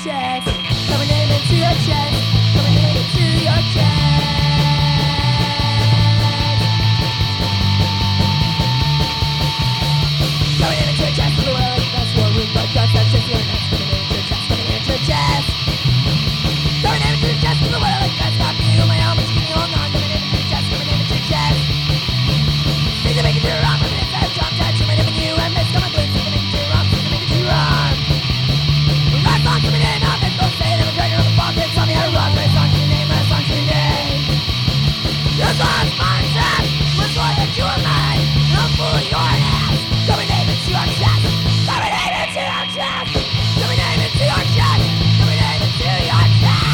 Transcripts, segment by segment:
chest. Come my name into your chest. Come my name into your chest. Come my name into your chest. For the world like that's war room, but guts, that's just your nuts. Come my name into your chest. Come my name into your chest. Come my name into your chest. For the world like that's not me. On my arm, but you can hold on. Come my name into your chest. Come my name into your chest. Things that make you do wrong, but it's a drop tattoo. My name and you, I miss. Come on, please. Things that make you do wrong. Things that make you do wrong. Last song coming in, I'm in. Don't say it. I'm a dragon on the pocket. Tell me how to rock. Last song to your name. Last song to your name. Your song's mine, Jack. Looks like that you are mine. And I'm full of your ass. Come my name into your chest. Come my name into your chest. Come my name into your chest. Come my name into your chest.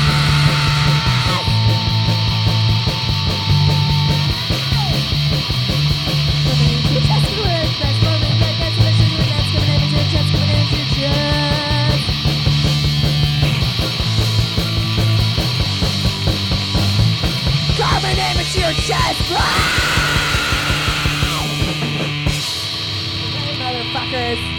Carve my name into your chest! Hey, motherfuckers!